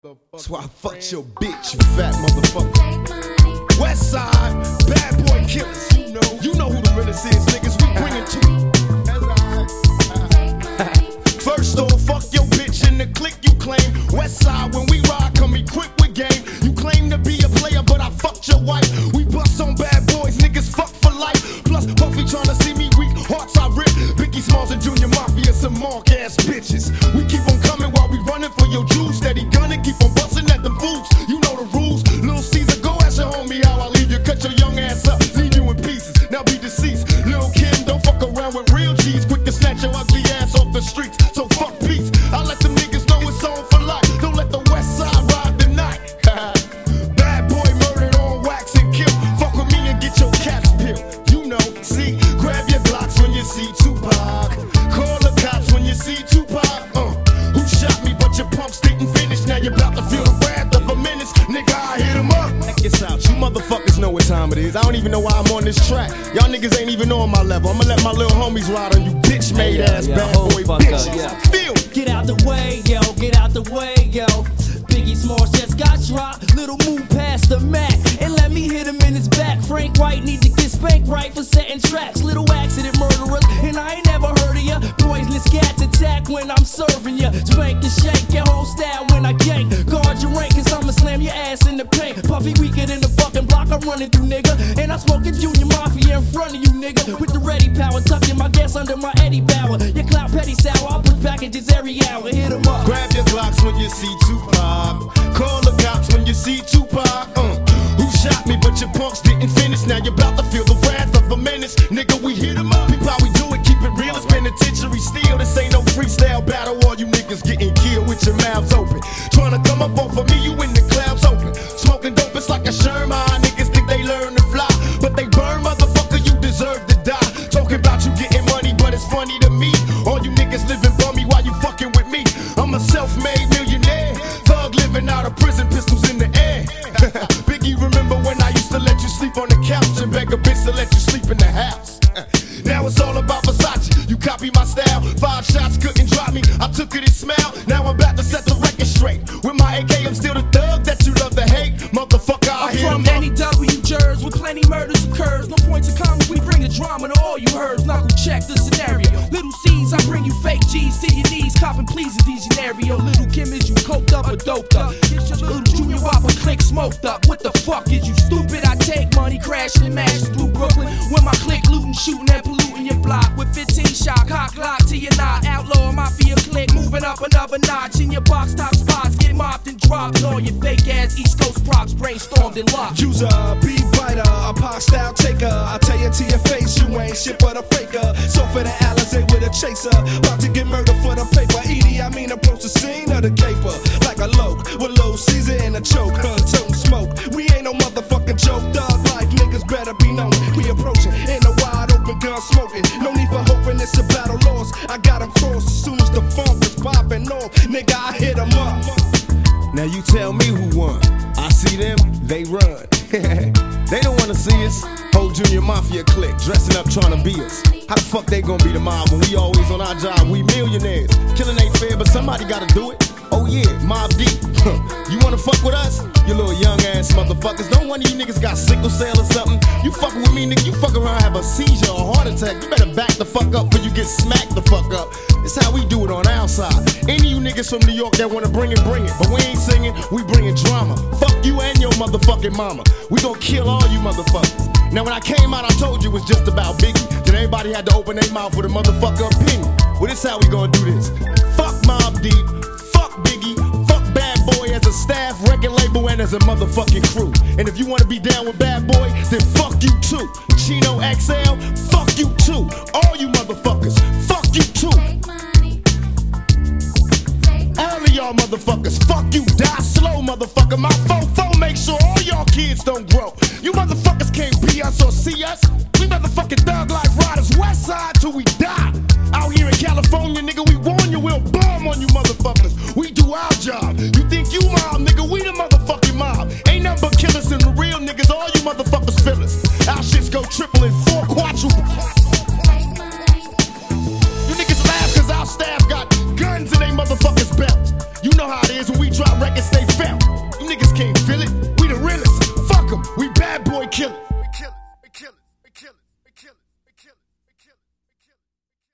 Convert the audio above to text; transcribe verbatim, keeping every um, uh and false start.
That's why I fucked your bitch, you fat motherfucker. West Side, bad boy killers. You know, you know who the realest is, niggas. We bring it to you. First off, fuck your bitch in the clique you claim. West Side, when we ride, come equipped with game. You claim to be a player, but I fucked your wife. We bust on bad boys, niggas fuck for life. Plus, Puffy tryna see me weak, hearts I rip. Biggie Smalls and Junior Mafia, some mark ass bitches. We keep on coming while we running for your Jews. Steady gunning, keep on busting at them fools. You know the rules. Lil Caesar, go ask your homie how I leave you. Cut your young ass up, leave you in pieces. Now be deceased. Lil Kim, don't fuck around with real G's. Quick to snatch your ugly ass off the streets. So fuck peace. I let them niggas know it's on for life. Don't let the West Side ride the night. Bad boy murdered on wax and kill. Fuck with me and get your caps peeled. You know, see, grab your Glocks when you see Tupac. Call the cops when you see Tupac. Uh, who shot me but your pumps didn't finish. Now you're about to feel the wrath of a menace. Nigga, I hit him up. Check this out. You motherfuckers know what time it is. I don't even know why I'm on this track. Y'all niggas ain't even on my level. I'ma let my little homies ride on you bitch made yeah, ass yeah, bad boy bitches. Up, yeah. Feel. Get out the way, yo, get out the way, yo. Biggie Smalls just got dropped. Little move past the Mac and let me hit him in his back. Frank White need to get spanked right for setting traps. Little accident murderers, and I ain't never heard of ya. Poisonous cats attack when I'm serving ya. Spank and shake your whole style when I gank. Guard your rank, cause I'ma slam your ass in the paint. Puffy weaker than the fucking block I'm running through, nigga. And I'm smoking Junior Mafia in front of you, nigga. With the ready power, tucking my gas under my Eddie Bauer. Your clout petty sour, I'll push packages every hour. Hit 'em up. Grab your Glocks when you see Tupac. Call the cops when you see Tupac. Uh, who shot me but your punks didn't finish. Now you're about to feel the wrath of a menace. Nigga, we hit 'em up. Peep how we do it, keep it real. It's penitentiary steel. This ain't no freestyle battle. All you niggas getting killed with your mouths open. Tryna come up off of me, you in the clouds open. Smoking dope, it's like a Sherman. Niggas think they learn to fly, but they burn, motherfucker, you deserve to die. Talking about you getting money, but it's funny to me. All you niggas living bummy while you fucking with me. I'm a self-made millionaire. Thug living out of prison, pistols in the air. Biggie, remember when I used to let you sleep on the couch and beg a bitch to let you sleep in the house? Now it's all about Versace. You copy my style. Five shots couldn't drop me. I took it and smiled. Now I'm about to set the record straight. With my A K, I'm still the thug that you love to hate. Motherfucker, I I'm hit from him up. N E W Jers with plenty murders occurs. No points of comments, we bring the drama to all you heard. Knuckle check the scenario. Little C's, I bring you fake G's to your knees. Copping please is these scenario. Little Kim, is you coked up or doped up? Get your little Junior Whopper click smoked up. What the fuck is you stupid? I take money crashing and mashing through Brooklyn. When my click looting, shooting and polluting your block. With fifteen shot, cock lock to your knot. Outlaw mafia click, moving up another notch. In your box top spots, get mopped and dropped. All your fake ass East Coast props brainstormed and locked. User, beat writer, a pop style taker. I tell you to your face, you ain't shit but a faker. So for the Alizé with a chaser, about to get murdered for the paper. Edie, I mean approach the scene of the caper like a loke with low Caesar in a choke. Huh, toting smoke. We ain't no motherfucking joke. Thug life niggas better be known. We approaching in a wide open gun smoking. No need for hoping it's a battle lost. I got 'em crossed as soon as the funk is popping off. Nigga, I hit 'em up. Now you tell me who won. I see them, they run. They don't wanna see us. Whole Junior Mafia clique, dressing up trying to be us. How the fuck they gonna be the mob when we always on our job? We millionaires. Killing ain't fair, but somebody gotta do it. Oh yeah, Mob Deep. You wanna fuck with us? You little young ass motherfuckers. Don't one of you niggas got sickle cell or something. You fucking with me, nigga, you fuck around, have a seizure or a heart attack. You better back the fuck up before you get smacked the fuck up. It's how we do it on our side. Any of you niggas from New York that wanna bring it, bring it. But we ain't singing, we bringing drama. Fuck you and your motherfucking mama. We gon' kill all you motherfuckers. Now when I came out, I told you it was just about Biggie. Then everybody had to open their mouth with a motherfucker opinion. Well, this how we gonna do this. Fuck Mobb Deep, fuck Biggie, fuck Bad Boy as a staff, record label, and as a motherfucking crew. And if you wanna be down with Bad Boy, then fuck you too. Chino X L, fuck you too. All you motherfuckers, fuck you too. All of y'all motherfuckers, fuck you, die slow, motherfucker. My fofo make sure all y'all kids don't grow. You motherfuckers can't be us or see us. We motherfucking thug life riders, West Side till we die. Out here in California, nigga, we warn you, we'll bomb on you motherfuckers. We do our job. You think you mob, nigga, we the motherfucking mob. Ain't nothing but killers and the real niggas, all you motherfuckers feel us. Our shits go triple and four quadruple. You niggas laugh cause our staff got guns in they motherfuckers' belts. You know how it is when we drop records, they We the realest. Fuck 'em. We bad boy killers. We kill it. We kill it. We kill it. We kill it. We kill it. We kill it.